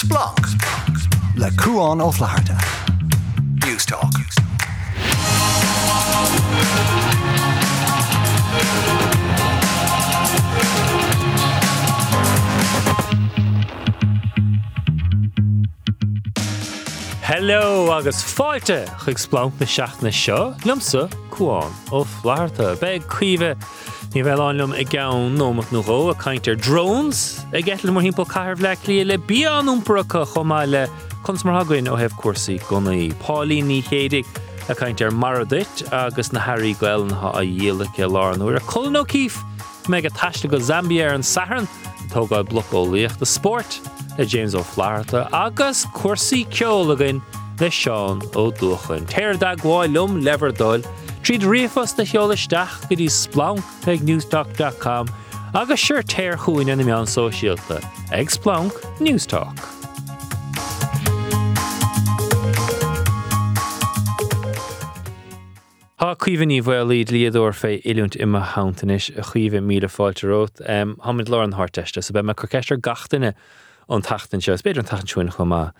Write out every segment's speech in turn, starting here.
Splunk. Le Cuan ó Phláirte. News Talk. Hello agus fáilte chuig Splunk na seachna seo, lumsa Cuan ó Phláirte. Beg cuimhe ní bheith anlumm I gceann nómach nó ró a caintear drones a gceitleam mar himpeall caitheamh le clia le bíán úmparacha chomá le cons mar hagann ó hebh cuasaí gonaí Pauline ní chéidig a caintear Maradit agus na Harry Gwellenha a dhéalacha láran uair a Colin O'Keefe me go taiiste go Zambia ar an Saharan tógáil blocólaíocht de sport le James ó Phláirte agus cuasaí ceolalagan le Seán ó Dúchain. Téir da gháil lum leverdóil tríd riafos na cheolaisteach go dtí Splunk ag newstalk.com agus siúr téir chuain na meán sóisialta ag Splunk News Talk. Tá cuimhní bhfuil iad líadúir fé iliúnt imime hauntanis a chuomh míle fáilte rót. Hamid Lauren Hartiste, so be me corceistar gachtainine an tachtan seo, beidir an tachtan siúin chumá.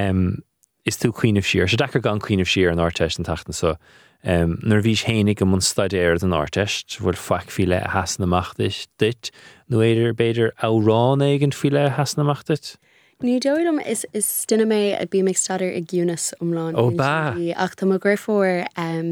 Is tú Queen of Shear, so dachar gan Queen of Shear an artist an tachtan, so nar bhís hénig am an staidéir an artist, bhfuil faic fi le a hasan amach dit, nó éidir beidir árán éigen fi le a hasan amach dit? Ní dóilm is stinna mé a bí meid staidir ag Eunice umláin. Ó bá. Ach tá mo gréifóir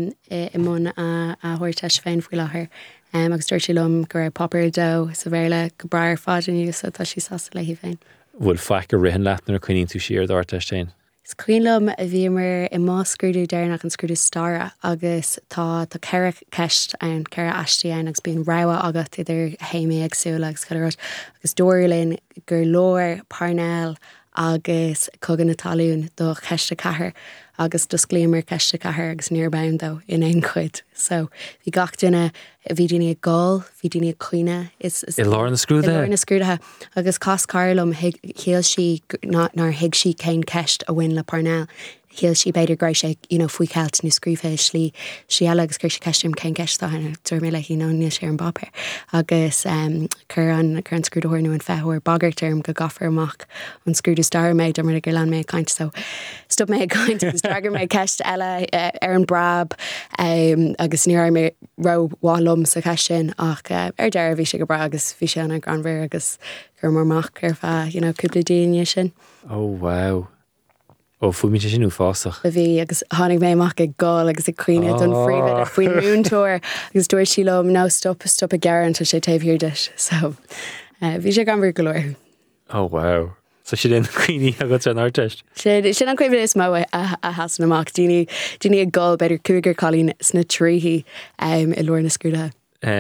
I mún a thuirteis féin faoi láthair. Agus dúirt sí lom gur popper dó sa bhéile go brair fád aniu so tá sí sasa le hí féin. Bhfuil faic a rihan leat nar chuoíonn tú siar d'artistéin? Is cuiinlumm a bhí mar I má scrúdú déirnach an scrúdú stara agus tá ceire ceist an ceire astí an agus bíon ráha agat idir héimé agsúla agus chuidir agus dóirlinn gur leir Parnell agus cogan na talún do ceiste chathair agus do scléimar ceiste chathair agus níorbáim dó in éon chuid. So bhí gach duine bhí duine ag gáil, bhí duine ag cuine. I láir na scrúda? I láir na scrúdathe. Agus cas carlumm chéal si nar hiig si céin ceist a bhain le Parnell. Chéal si beidir gra sé faoi ceilt na scríomhé slí si eile agus gur sé ceistim céin ceist tána dúir mé le hí ná níos sé an bapir. Agus chur an scrúdathir nó an feithúir bagartarm go gafar amach an scrúda star méid mar gur lean mé caint so stop mé caint agus dragar mé ceist eile ar an brab agus níor mé ráhálum sa ceistin ach ar deir bhí sé go bra agus bhí sé an granmhir agus gur marmach ar fe cúpla daoine sin. Oh wow. Ó fuimi sin ú fásach. A bhí agus tháinig mé amach ag gáil agus ag cuine don fríomh faoin múntóir agus dúir sí lom ná stop a gearan tá sé taobhhir deis. So bhí sé gan bhir go leir. Oh wow. So si den cuoine agat an artist? Sin an cuimhid is mó a hasan amach. Díine ag gáil beidir cúigur cholín sna tríhí I leir na scrúdathe.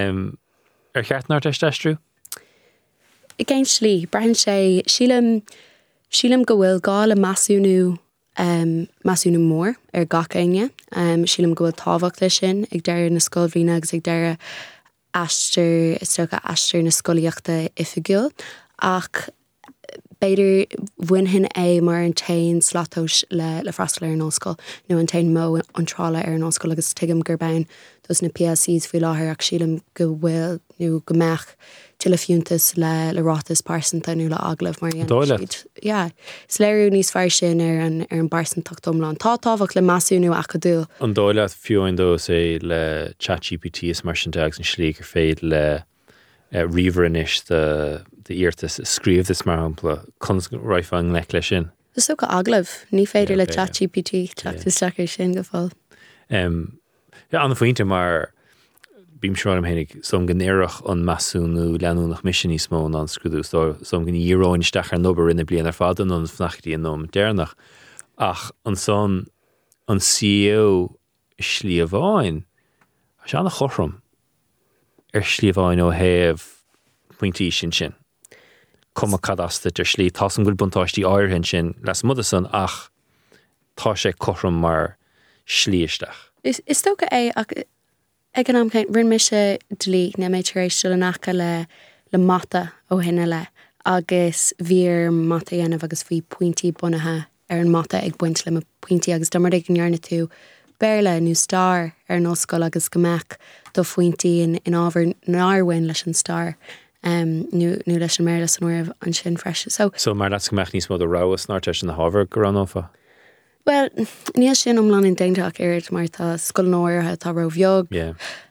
Ar cheart an artist estrú? I gcéin slí, breithin sé sílam go bhfuil gáil a masúnú mór ar gach aine. Sílam go bhfuil tábhacht lei sin ag deir na scoilbhína agus ag deir astar na scoilíochta ifigiúil ach beidir bhainhin mar an tain slatós le freistal ar an óscoil nó an tain mó an trála ar an óscoil agus tuigim gur bein dus na PLCs faoi láthair ach sílam go bhfuil nó go meach telefiúntas le rátas pársanta nó le aglah mar Dóile? Ja, is léirú níos fear sin ar an barsantacht domláin. Tá tábhacht le masúnú a go dúil. An dóile fiúin dó sé le ChatGPT is mar sin agus an slí gur féad le riomhranis de íirtas scríomh is mar hampla cons raifang le lei sin. Is so go aglah, ní féidir le ChatGPT teachtasteachar sin go fáil. Ja, an faointe mar bím seán am hénig som gnéireach an masúnú leanúnach mission ní smó an scrúdú som gan íróin stachar nobar rinne blian ar fadan an fnachtaí an nom déirnach ach an son an CEO slí a bháin se anna chorrum ar slí a bháin ó héamh pointí sin Cuma cadasta ar slí tá an gúil buntáistí áirhin sin les mud san ach tá sé chorrum mar slíisteach. Is tócha é ag an amcaint rinn me se dlí na méid éis se lenacha le mata ó hinine le agus bhír mata dhéanamh agus bhí pointí bunathe ar an mata ag buint le pointí agus domar ag gnearna tú béle nó star ar an óscoil agus gomach do fointí in ábhar náirhain leis an star nu leis an mé an nuir an sin freise. So mar dat gemecht níos mod a ráas ná te an Harvard go an áfa? Well, níl sin omlan in dainteach irid mar tá scoil nóirthe tá roh bheog. Yeah.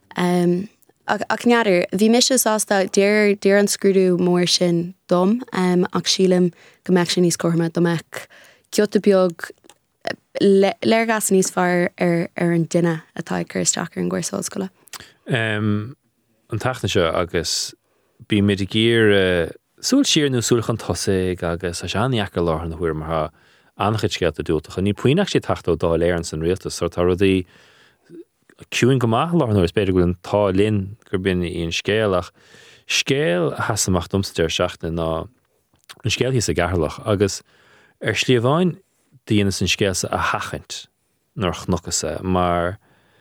Ach neadidir, bhí mis ásta déir an scrúdú mór sin dom ach sílim go meach sin níos corma domach ciota beag leirgas níos fear ar an duine atá chusteach ar an gcuirsáilscoile. An tachna seo agus bí mid géir súil siar nó súlchan tosaigh agus a seanníachar láthar na huair mar anchid scealt a dúltacha. Ní puoineach sé tachtó dá léir an san rialtas, so tá rudaí ciúin go maith láthar nó is beidir go an tá linn gur bin íon scéal ach scéal has amach domsteir seachna ná an scéal hí a gaharlach agus ar slíomháin daana san scéalsa a hachant nar chnochasa mar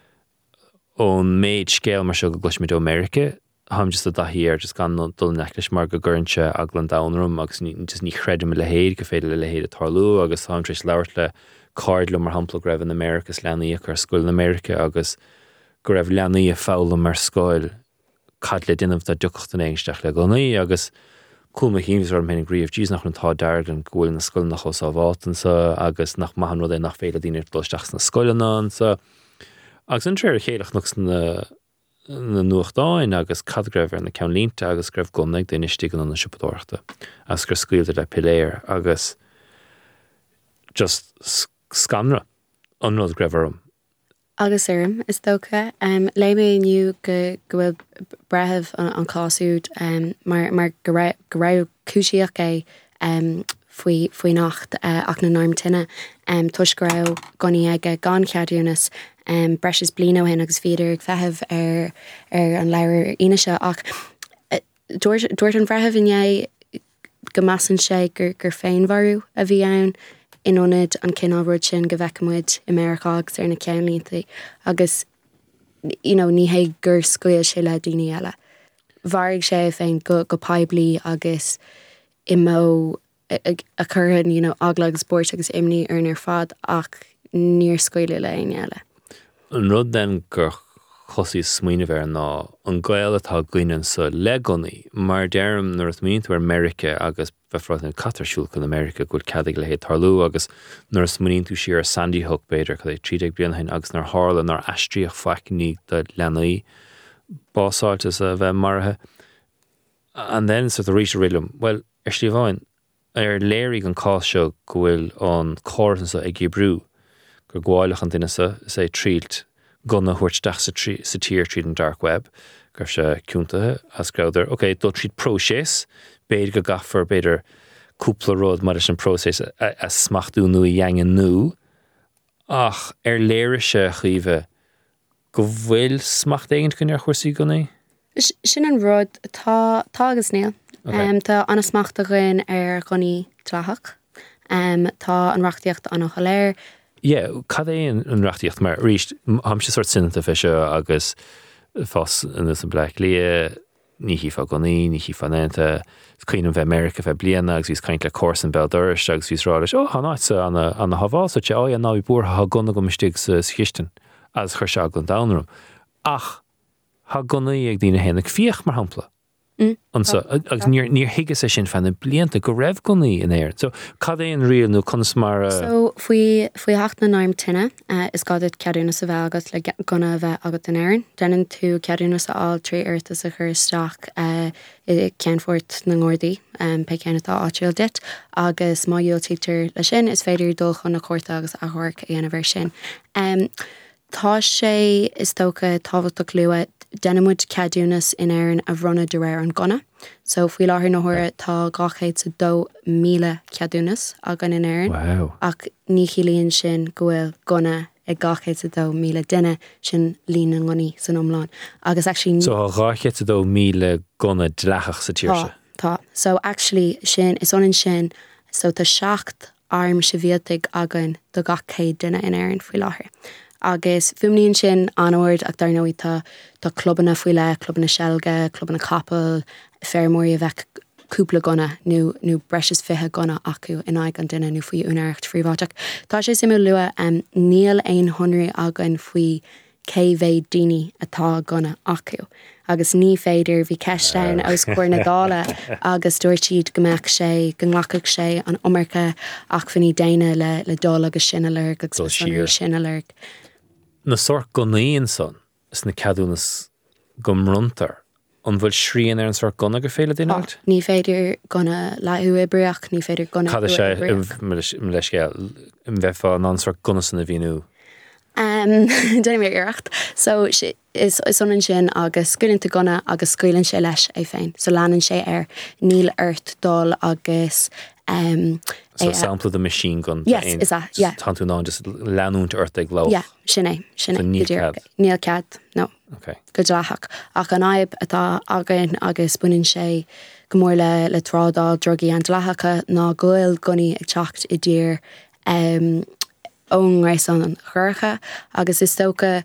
ón méid scéal mar seo go gluismid ó America ham just a dahíar just gan dul neclis mar go gurnse aglan downrum agus just ní chreidim le héad go féidir le héad a tarlú agus ham tris leirt le cardlu mar hampla greibh in Americas leanaí ar scoil in America agus go raibh leanaí a fála mar scoil cad le duinmh de duchcht an éisteach le gonaí agus coolma híimhs ar mhéna gríomh díos nach an tá deirg an gúil na scoil nach os áhátan sa agus nach mahan rud é nach féile dtíine dulteach na scoileán sa agus an tréir chéadach nach na nuachtáin agus cad greibh ar na ceanlínta agus greibh gonaigh daine stígan an na siúpadóirta as gur scuilta le piléir agus just scanra an rud greibh orm. Agus is dócha léime inniu go bhfuil brethebh an cáúd mar go raibh cúisiach é faoi nacht ach na náimtine tuis go raibh gonaí aige gan ceadúnas breis blino hen agus féidir ag fethebh ar an leabhar ionise ach dúirt an bhrethebh inné go masan sé gur féinmharú a bhí ann inionad an cinálróid sin go bhheicimid America agus ar na ceanlíntaí agus ní hé gur scoil sé le daoine eile. Bharigh sé féin go peblií agus imó a churann aglagus sport agus imní ar nar fad ach níor scoile le aon eile. An rud den gur chosí smuoine bhar ná an gail atá gcuineann sa le gonaí mar dearm nuair míonn ar America agus bheithráid an catarsúlcha in America go ceadaigh le héad tarlú agus nuair smuoíonn tú siar Sandy Hook beidir chu é 30 bliana hain agus nar hála nar aistríoch faicinní de leanaí básáiltas a bheith marthe an then sa rís rilum well ar slíomháin ar léirigh an cá seo go bhfuil an córansa ag gibrú gur gháilech an duine sé trílt gona thuirt deach sa tír tríd an dark web gur sé ciúntathe as graudir dul tríd prósés beidir go gafar beidir cúpla rud mar is an prósés a smachtú nu i dhéangan nu ach ar léire sé chuomh go bhfuil smacht éigent gon ar chuirsaí gonaí? Sin an rud tá agus níl tá anna smacht a gin ar gonaí tlathach tá an reachtaíocht an chaléir. Cad é an reachtaíocht mar ríist ham sé sort sinnta fiise agus fás in an Black lia ní hí fá gonaí, ní hí fananta cuioin bheith America bheith bliana agus vís caint le cós an Beldoris agus vís ráis hanáitsa an na haváil so te an ná búr ha gona go mistig sa chiisten as chuir se an downrum ach ha gonaí ag dtíine héna fioch mar hampla. Agus níor hiige sé sin fanna blianta go raibh gonaí in éir. So cad é an rial nó conas mar So faoi hacht na náimtine is gadad ceadúna sa bheith agus le gona bheith agat in éireann. Denan tú ceadúna sa áil trí irtas a chur isteach ceanfort na ngordaí pe ceannatá áitiil dit agus má dhéal títar le sin is féidir dul chun na cuairta agus a thuirc a dhéanamh sin. Tá sé is tócha tábhacht luúa denimid ceadúnas in éireann a bhronna de réir an gona. So faoi láthir na thuaire tá 200,000 ceadúnas a gan in éireann. Wow. Ach ní chilíonn sin go bhfuil gona ag 200,000 duine sin líon an gconaí san omláin. Agus actually So 200,000 gona dleachach sa tíirse. Tá. So actually sin is onan sin so tá 7 arm sibhialtaigh agan do 200 duine in éireann faoi láthair. Agus fumníonn sin anhard ach dar nóí tá clubbanna faoi le, clubbanna seilge, clubbanna capel, fearmóí a bheith cúpla gona nó breis fithe gona acu in aig an duine nó faoi únaireacht fríomháteach. Tá sé simú lua níl aon honraí agan faoi céhhéad daoine atá gona acu. Agus ní féidir bhí ceistein os cuair na dála agus dúir siad gombeach sé go nglacaigh sé an umarcha ach fanní déine le dul agus sinnalarg agus sinnalarg. Na sort gonaíon son is na cadúnas gomruntar an bhfuil sríon an sort gona go féile duine? Ní féidir gona leithú ibreach, ní féidir gona Cad sé leisce in bheitá an sort gona san na bhíú? Déine mé iirecht. So is sonan sin agus scuúlinn gona agus scuúlann sé leis é féin. So leanan sé níl airt dul agus So sample the machine gun. Yes, is that, yeah. Tanú ná just leanúnt airt ag gló. Yeah, sinné. Níl cad? Níl cad, no. Okay. Go dleach. Ach an aib atá agan agus buinn sé go mór le trádá drogaí an dleachacha ná goil guní ag teacht I dtír ón rééis an churcha agus is tócha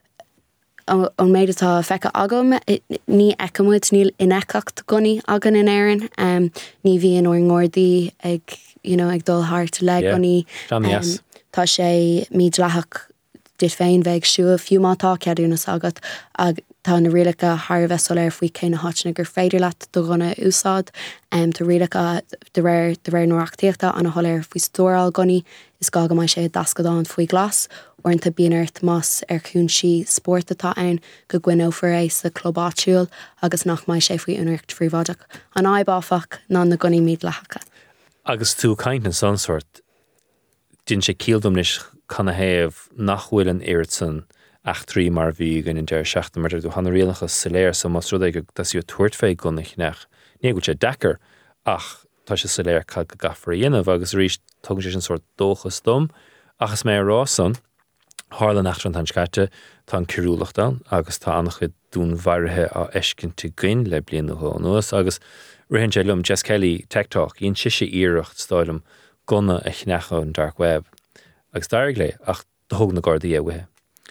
an méid atá fecha agam ní ecamúid níl inecacht guní agan in éireann ní bhíon ó ngordaí ag ag dul thart le guní tá sé míad leach dit féin bheith siú fiú mátá ceadúnas agat ag tá na rialacha thbheáil ar faoi céine háitna gur féidir leat do gona úsáid tá rialacha de réir nóachtaíochta an thoir faoi stóráil guní is gá go mai sé dascadáin faoi glas orintanta bíonart más ar chun si sport atá ann go gcuin ófar éis sa clubáitiúil agus nach mai sé faoi únirt fríomhaideach an aibáfach ná na guní míad lechacha. Agus tú caint an sonsort din sé cíaldum leis chuna héamh nach bhfuil an éirtsan ach trí mar bhí gan in deir seachta mar tú hanna rialachas sa léir sa mas rud ag tasí tuairt féid gonich nach. Ní go sé dechar ach tá sé sa léir cad go gafar dhéanamh agus ríist tugann sé an sort dóchas dom achas mé rásan hála nach an tan scate tá an cirúlachta agus tá annach chud dún bhairthe a eiscinnta gin le blian na nuas agus rihann sé lum Jess Kelly TikTok íon siise íireacht stáilm gona a chnecha an dark web agus dairg le ach thug na Gardaí bhithe.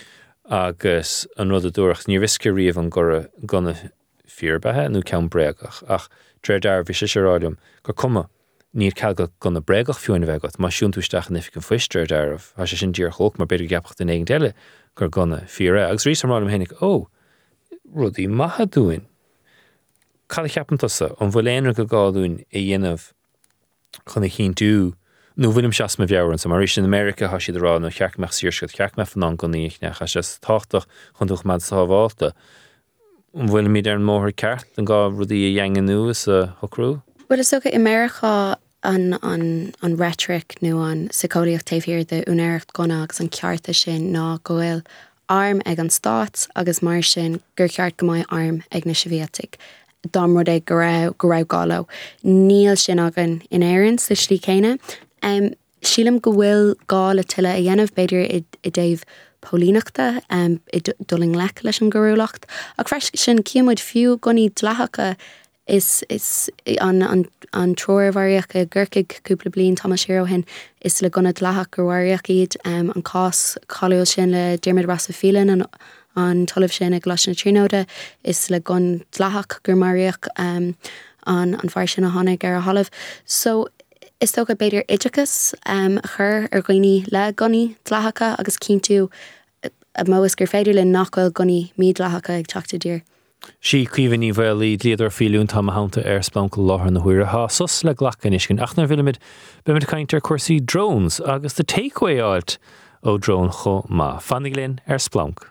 Agus an rud a dúireach ní risce riamh an gona fíorbethe nó ceann breagach ach dréir dar bhí sé ráilm gur cuma níor ceaga gona breagach fiúin bhegat má siúntúisteach an ifig an fuistir darmh a sé sin dír chóg mar beidir geapach den éigen deile gur gona fíre agus rís am ráilm hénig rudí maithe dúin. Cad cheapantasa an bhfuil éonar go gáúin I dhéanamh chuna chin tú nó bhfuilm seas me bheabhann sa mar in America has siad rá nó cheach meach sírscoid cheach me fan an goníochneach a sé táchtach chun dúch mad sa bháilta. Bhfuil míad ar an móthir ceart an gá rudí a dhéangan nuas a thocrú? Well, is ook in Amerika an rhetoric nu an sicóíocht taobhír de únéireacht gona agus an cearta sin ná gohfuil arm ag an stát agus mar sin gur ceart go mbeidh arm ag na Sibhiatig. Dám rud ag go raibh gála. Níl sin agan in éireann sa slí céine. Sílam go bhfuil gála tuile a dhéanamh beidir I déobh pólínachta I dulling lech leis an gurúlacht. Ach freis sin ciamuid fiú gonaí dleachacha is an troirhhaíoch a ggurcaigh cúpla blion tá séó hin is le gona dleathach gur bhhaíoch iad an cás choúil sin le Diarmaid Rasa Phelan an talamh sin ag glas na tríóide is le gon dleathach gur maríoch an fear sin a tháinig ar a halamh. So is tógad beidir idechas chur ar gcuoine le gonaí dleachacha agus cín tú a móas gur féidir le nachfuil gonaí míad dleachacha ag teachta dír. Sí cuiomhaní bhfuil í líadar fiún tá hánta ar splanca láthar na huire sus le ghlachan iscin ach na bhfuilimiid bimid caint ar cuasaí drones agus the takeaway áilt ó drone cho má fannig linn ar splanc.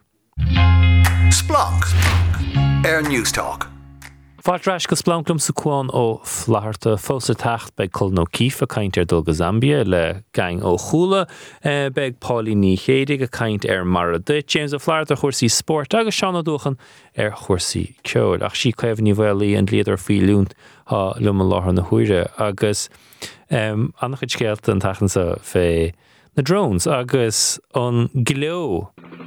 Splunk Air News Talk. Fáilreis go splanklum sa cuán ó flaharta fósa tacht beag Colin O'Keefe a caint ar dul go Zambia le gang ó Chula beag Páilí ní chédig a caint ar Marada James O'Flaherty chuirsaí sport agus seanna dúchan ar chuirsaí ceol ach sí cléimh ní bhfuil an líadar fiúnt há luma láthar na huire agus annach chud scéalt an tachansa fé na drones agus an gló.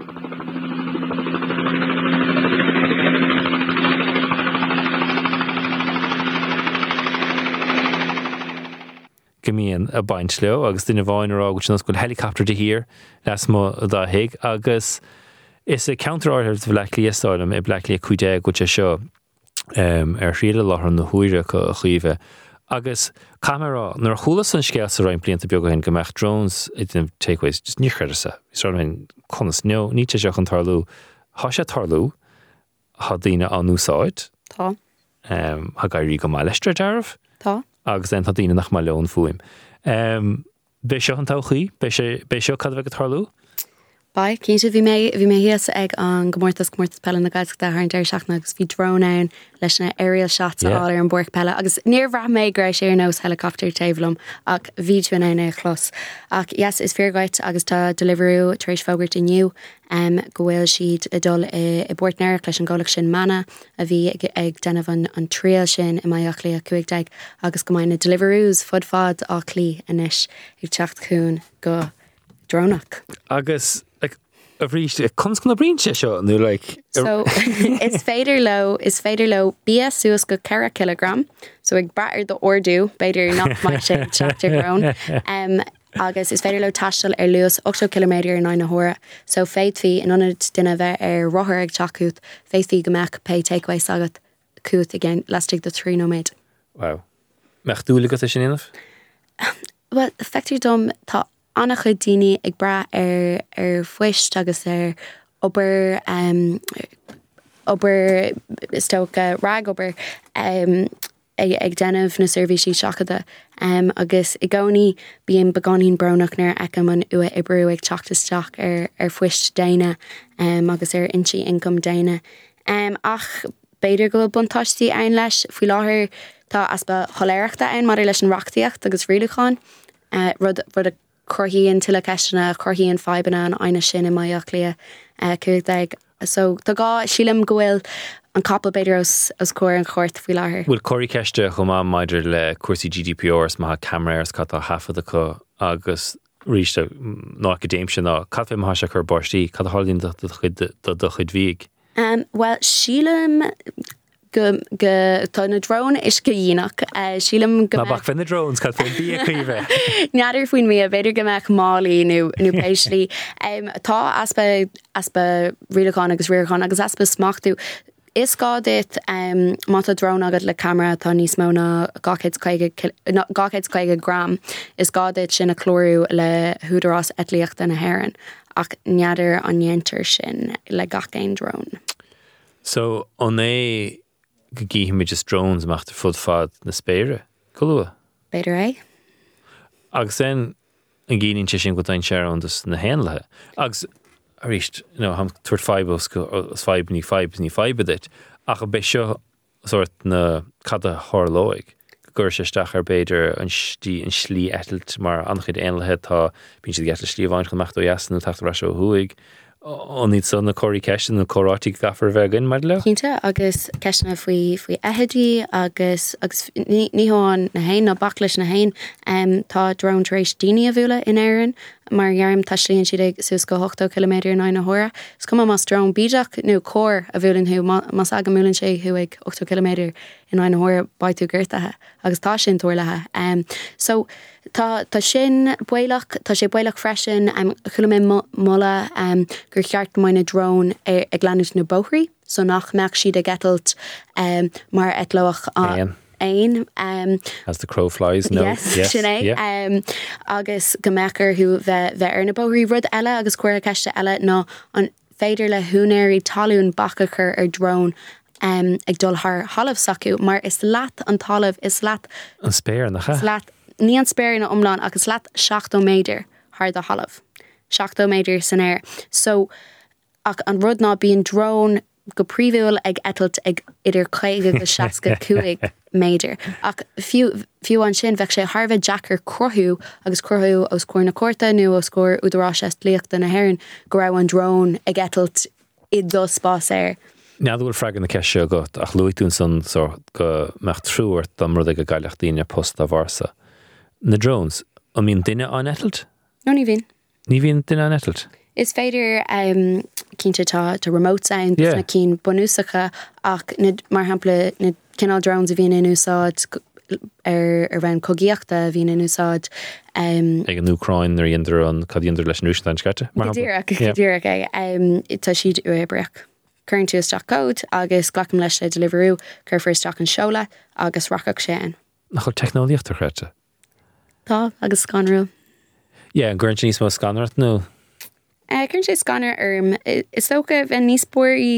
Gymíon a baint leo agus duine bháin ará go sin goil helicopter de hir les mo dá hiig agus is a counter-order de Blackley stáilm I Blackley cuide go sé seo ar riile láthar na huire go chuomh agus camera nar chulas an scéal sa rain blianta beag hen gomach drones in takeaways just ní chuir sa. Is rain conas no ní te seach an tarlú. Há sé tarlú há daoine an úsáid. Tá. Há gairí go máil leistre dearmh. Tá. Agus then há daoine nach máil leon fuaim. Bé seo an tauchaí, bé seo cad bheith go tarlú? Ba, cínte bhí mé hias ag an gomórtas pelle na gaiid de an deir seachna agus bhí drone ann leis na aerial shots á ar an borc pelle agus níor bhra mé gra sé ar nós helicopter taobhlum ach bhí tú in é chlos. Ach yes, is feargait agus tá deliverú taréis fógurt inniu go bhfuil siad a dul I bort neirc leis an ggólaach sin mana a bhí ag denmh an tríal sin I maiach lí a cuaigdeag agus go mbeidh na deliverús fud fad á clí inis ag teacht cún go dronach. Agus a bhríist cons go na brín sé seo nó So is féidir lo bia suas go 4 kilogram so ag bratar do ordú beidir nach mai sé teachtarrón agus is féidir lo taistal ar luas 8 km ar 9 hora so féit hí in anad duine bheith ar rothir ag teachút féit hí go meach pay takeaways agat cút again lastig do 3 nóméid. Wow. Meach dúla go sin inmh? Well, effective dom tá Anna chu daoine ag bra ar fuist agus ar obair stocha rag obair ag denmh na servicí seachada agus I gcónaí bíon beganín bránach nar ecam an ua ibrú ag teachtasteach ar fuist daine agus ar intí income daine. Ach beidir go buntáistí ein leis faoi láthair tá aspa choléireachta ein mar leis an reachtaíocht agus riúlaáin rud a chorthaíonn tuile ceistena chorthaíonn faibanna an aine sin I maiach lia cuaigdeag. So tá gá sílim go bhfuil an capal beidir os cuair an chóirt faoi láthair. Bhfuil choirí ceiste chum má maidir le cuasaí GDPRs má cameras catá hafad acu agus ríiste ná acadéim sin ná cad fé má se chur bortí cad hálíonn do chud bhíig. Well, sílim tá na drone is go dhéanach sílim go bach fan na drones cad fé bí a chuomh. Neadidir faoin mí a beidir go meach málaí nó péislí tá aspa riúlaáin agus riúlaáin agus aspa smachtú is gá dit mata drone agad le camera tá níos mó na 250 gram is gá dit sin a chlórú le húdarrás etlíocht den na haireann ach neadidir an dhéantar sin le gach éin drone. So an é go gíimiid just drones meachta fud fad na spéire go lua? Beidir é? Agus then an gíonn sé sin go dain searantas na héanlathe. Agus a ríist ham tuair fibos go fibe ní fibe dit ach a bheith seo sort na cada thorlóig gur séisteach ar beidir an slí etalt mar anchuid éanlathe tá bíonn siad getal slí bhain go meachta jasan nó teachta ra seo thuaig an níd son na choirí ceistin na chorátí gafar bheith gan mar le? Cínte agus ceisna faoi ehadí agus níháin na hain na baclis na hain tá drone taréis daoine a bhúla in éireann mar ghearm taislíonn siad ag suas go 8 km 9 hora. Is cum mas drone bídeach nó cór a bhúlann thu mas agamúlann sé thu ag 8 km in 9 hora baitú ggurtathe agus tá sin tuairlathe. So tá sin buileach tá sé buileach freisin chula mé mola gur cheart gomainna drone ag leanús na bóthraí so nach meach siad a getalt mar etloach ein as the crow flies no yes sinné agus go mechar hu bheith ar na bóthraí rud eile agus cuair ceiste eile ná an féidir le húnéirí talún bachachar ar drone ag dul haar halamh sacu mar is leat an talamh is leat an spéir nach leat ní an spéir na omláin agus leat 7 méidir haar de halamh 7 méidir san air so ach an rud ná bíon drone go príomhúil ag etalt ag idir 5 go 65 méidir ach fiú an sin bheith sé Harbheith Jackar crothú agus crothú os cuair na cuarta nó os cuair údarrás líocht den na haireann go raibh an drone ag etalt iad do spás air. Neadhfuil freigan na ceise agat ach luitún san go meach trúirt am rud ag go gaiileach daoine post a bharsa. Na drones, an míon duine an etalt? No, ní bhíon. Ní bhíon duine an etalt? Is féidir cínte tá remote sound na cín bonúsacha ach mar hampla na cinál drones a bhíon in úsáid ar bhain cogíochta bhíon in úsáid ag an Ucrain ar iondar an cadíondar leis an úsáid scate? Díreach tá siad uibreach. Current tú isteach cód agus ghlacham leis le deliverú chur fir isteach an seola agus rachach sé an. nach technolíocht ar chréte. Tá agus scanrú. Yeah, an gurint níos mó scanart nó. Cinn sé scanner is soca bheith níos buirí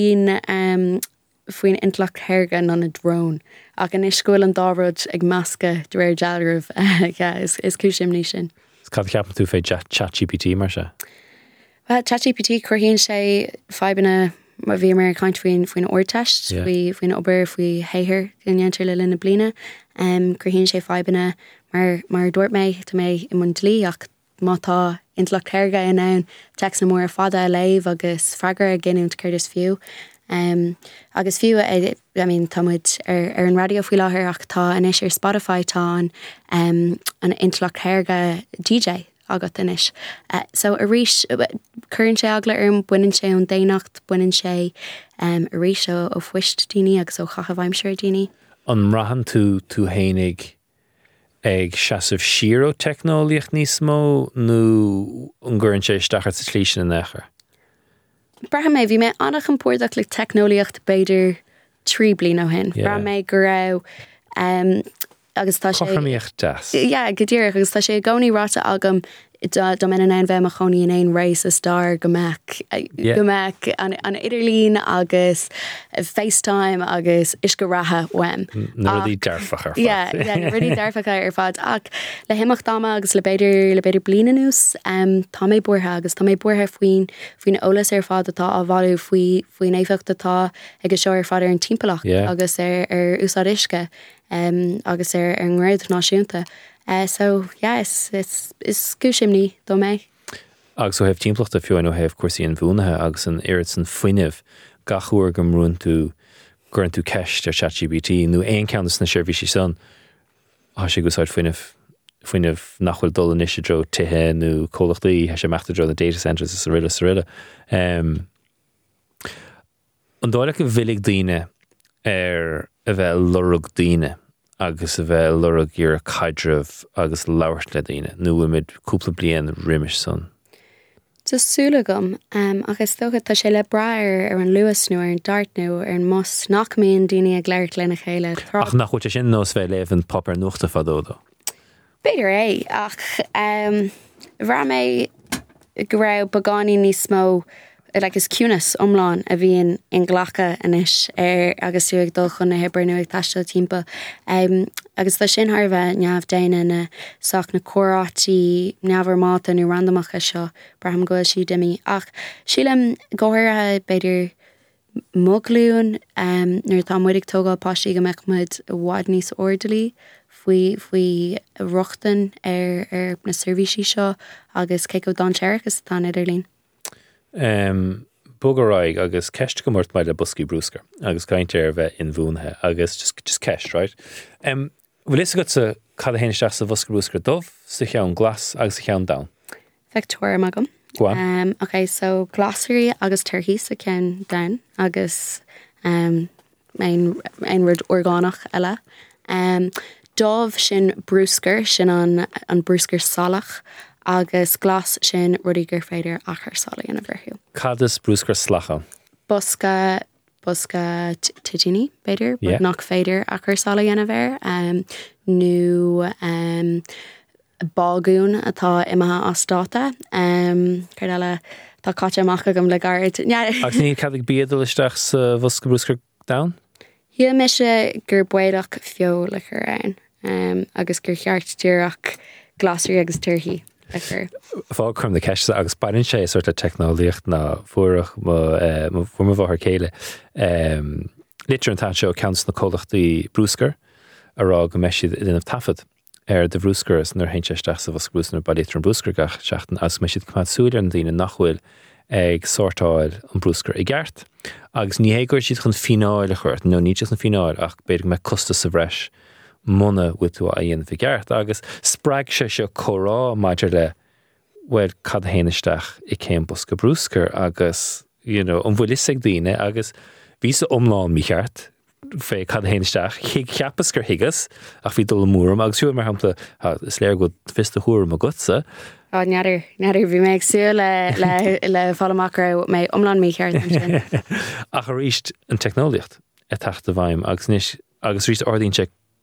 faoin intlach hairga ná na drone ach an iscúil an dárod ag masca dúir dealrúh is cúisimní sin. Cad ceapan tú fé ChatGPT mar se? Well, ChatGPT chuhíonn sé febanna mar bhí mar caiint faoin orteist faoin obair faoi héithir gannneantar le lena blina chuhíonn sé febanna mar dúirt méid tá méid I mun dlí ach mátá intlach hairga in ann text na mór fada a léamh agus freigar a gginúnt chuirdas fiú. Agus fiú támuid ar an radio faoi láthair ach tá inis ar Spotify tá an intlach hairga DJ agat inis. So a rís chuann sé agla ar buinn sé an déanacht buinn sé a rís ó fuist daoine agus ó chachabhaimseir daoine. An rahan tú hénig ag seasamh siar ó technoliacht níos mó nó an gurinn sé stachart sa slísin an éair? Braham mé bhí mé annach an pórdach le technoliacht beidir 3 bliain ó hen. Bra mé go raibh agus tá sé Choframíocht das. Ja, go dtíir agus tá sé gcónaí ráta agam do men an bheith a choní in ein race a star gomach an Idirlín agus FaceTime agus is go ratha wem. Na rudí dearfach ar fad. Ja, na rudí dearfach ar fad ach le himach dáma agus le beidir bliananús tá mé buirthe agus tá mé buirthe faoin ólas ar fad atá a bhú faoin éifecht atá agus seo ar fad ar an timpachach agus ar úsá isce agus ar an réad náisiúnta. So, yes, it's cúisimní do mé. Agus so hef timpplacht a fiúin ó hef cuasaí an bhúnathe agus an irid san fuiineh gachúir go mrún tú gurn tú ceist ar ChatGPT nó éon ceantas na seirbhísí san á sé gosáid fuiineh nachfuil dul an isise dro tithe nó cólachtaí he sé meachta dro na data centers sa riile. An dáile go bhillig daoine ar a bheith lorug daoine agus a bheith lorug ar caidrih agus labhairt le daoine nó bhfuid cúpla bliain riimiis son. Tásúla gom agus tógad tá sé le brair ar an luas nó ar an dart nó ar an mos nach míon daoine ag léir lena chéile. Ach nach chuirte sin nós bheith léhann popar nuachta fadóda. Beidir é ach bhra mé go raibh bagáí níos mó is cúnas omláin a bhíon in ghlacha inis agus suúigh dul chun na hebar nu ag taistil timpa. Agus tá sin thbheith neamh déine na soach na chorátí neamhar máta nó randomacha seo braham goil si dimi. Ach sílam ggóthairthe beidir muglún nuair tá muidig tógáil páistí go meachmuid bhád níos ordalí faoi rochtan ar na servicí seo agus cé go dáseirechas tá Idirlín. Bugaráig agus ceist go mort maid le buscí brúscar agus caiinte ar bheith in bhúnathe agus just ceist, right? Bhfuil is go sa cad a héisteach sa buscar brúscar dómh sa cheann glas agus sa cheann dam? Vector magam. Okay, so glossary agus turkey sa ceann down agus ein rud orgánach eile. Dómh sin brúscar sin an brúscar salach agus glas sin rudí gur féidir achar sála ana bhirthú. Cad is brúscar slacha? Bosca titini beidir, nach féidir achar sála ana bhir. Nó bágún atá imethe as dáta. Chuir eile tá cáte amach gom le gard. Ach ní cad ag bíadal isteach sa bosca brúscar down? Hí me se gur buideach fio le chu rain. Agus gur cheart tíreach glasí agus turkey. Fá chum na ceiste agus bainn sé suirt le technolíocht na fuach fu bhthar céile. Litir an tá seo ceans na cólachtaí brúscar ará go meisiad inmh tafad ar de brúscaras nar héinteisteach sa bhos brúsnar ba litir an brúscar gach seachtain agus meisiad cumad súile an daoine nachhfuil ag sortáil an brúscar i gceart. Agus ní hégur siad chun fináil a chuirt, nó ní just an fináil ach beidir me costa sa bhreis muna witu a dhéanamh i gceart agus sppraig sé seo chorá maidir le bhfuil cad héineisteach i céim bosca brúscar agus an bhfuil is ag daoine agus bhí sa omláin mí cheart fé cad héineisteach cheappas gur higas ach bhí dul múram agus siúil mar hampla is léir go fista thuúram a gutsa. Neidir bhí méid siú le fálamach ra mé omláin mí cheart. Ach a ríist an technoliacht a tacht a bhaim agus ríist ordín sé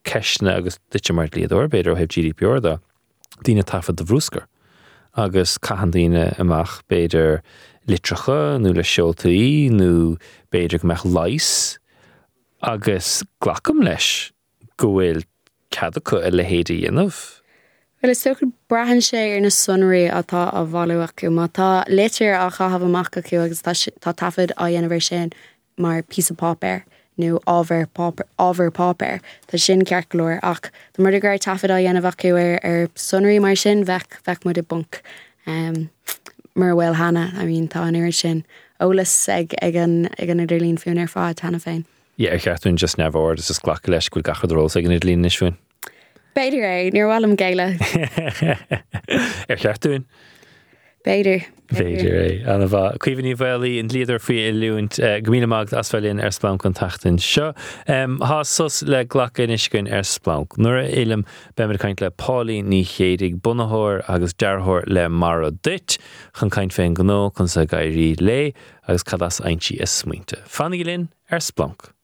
ceisna agus duite mar líadúir beidir ó heb GDPR da dína tafad de bhrúscar. Agus caihan dína amach beidir litracha, nó le seoltaí, nó beidir go meach lais, agus glacham leis go bhfuil cadacha a lehéadí dhéanamh. Well, is socha brahan sé ar na sunraí atá a bhhaú acu, má tá litir a chahabh amach acu agus tá tafad á dhéanamh sin mar písa pápéir nó ábhar pápéir. Tá sin ceartlóir ach tá mar gur tafad á dhéanamh acu ar sunraí mar sin bheith mud i bunk. Mar bhfuil hana, tá an uair sin ólas ag an idirlín fiún ar fád hana féin. Ar cheartún just neamh is ghlacha leis goil gachadrol ag an idirlín is fiún. Beidir é, níor bhfuil am géile. Ar cheartún? Beidir é. Anna bha, cuimhní bhfuilí an líadar faoi I lúint gomína magd asfailíonn ar splánc an tachtain seo. Há sus le ghlacha iniscin ar splánc. Nuair a éilem beimid caint le Pálaí ní chéadig bunathóir agus dearthóir le mara duit, chun caint féin gnó chun sa gairí lé agus cadas aintí is smuointe. Fannaigh linn ar splánc.